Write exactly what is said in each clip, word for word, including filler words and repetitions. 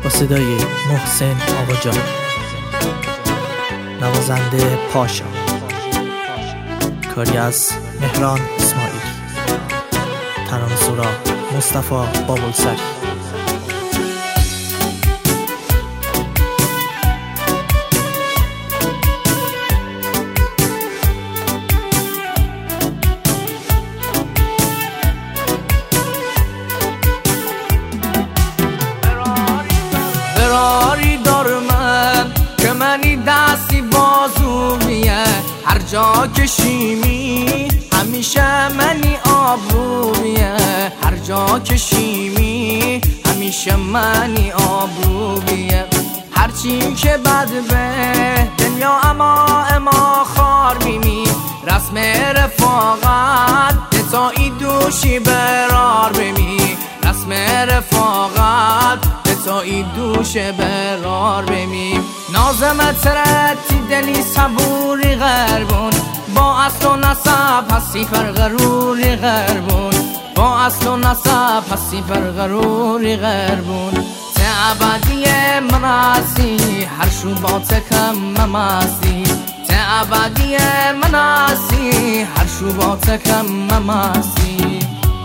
با صدای محسن آقاجان، نوازنده پاشا، کاری از مهران اسماعیل، ترانه‌سرا مصطفی بابلسری. قراری دارم من که منی دستی بازومیه، هر جا که شیمی همیشه منی آبرومیه، هر جا که شیمی همیشه منی آبرومیه. هرچی که بد به دنیا اما اما خار بیمی، رسم رفاقت دتایی دوشی برار بمی، رسم رفاقت دتایی دوش برار بمی. نازمت رتی دلی صبوری غربون، با اصل و نسب هستی پر غروری غربون، با اصل و نسب هستی پر غروری غربون. ته ابدی من هستی هر شوبات کم ممستی، ته ابدی من هستی هر شوبات کم ممستی.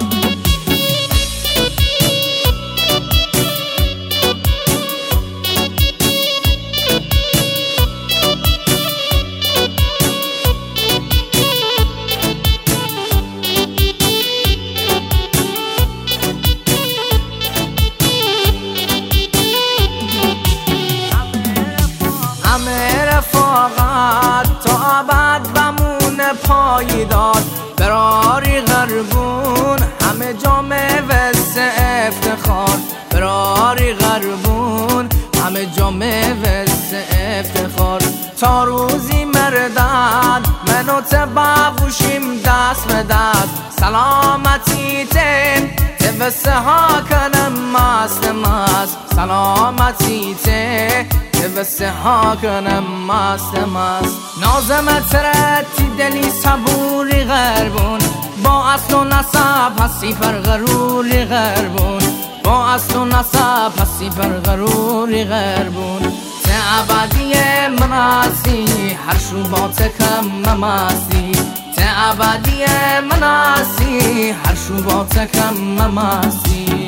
رفاقت تا ابد بمونه پایدار، براری غربون همه جامعه وسط افتخار، براری غربون همه جامعه وسط افتخار. تا روزی مردد منو تبوشیم دست به دست، سلامتی تن تبسه ها کنم مست مست، سلامتی تن تبسه ها کنم مست مست. نازمت رتی دلی صبوری غربون، با اصل و نسب هستی پر غروری غربون، با اصل و نسب هستی پر غروری غربون. ته ابدی من هستی هر شوبات کم ممستی، ته ابدی من هستی هر شوبات کم ممستی.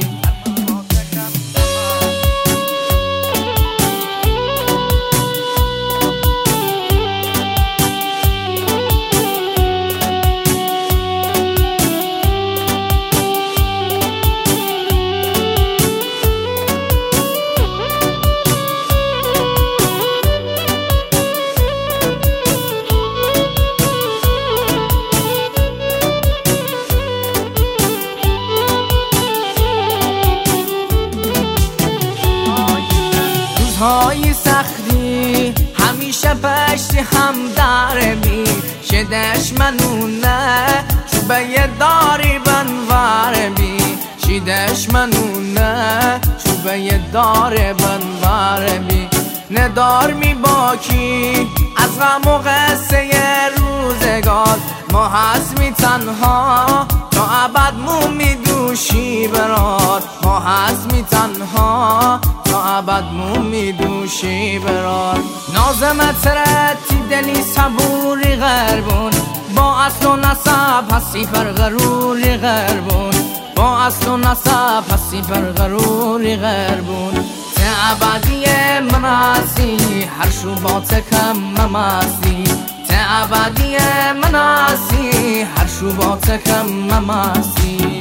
های سختی همیشه پشتی هم داره بی، شدش منونه چوبه یه داری بنواره بی، شدش منونه چوبه یه داره بنواره بی. ندار می باکی از غم و قصه روزگار، ما هست می تنها تا ابد مو می دوشی برار، ما هست می تنها تا ابد مو می دوشی برار. نازمت رتی دلی صبوری غربون، با اصل و نسب هستی پر غروری غربون، با اصل و نسب هستی پر غروری غربون. ته ابدی من هستی هر شوبات کم ممستی، ته ابدی من هستی هر شوبات کم ممستی.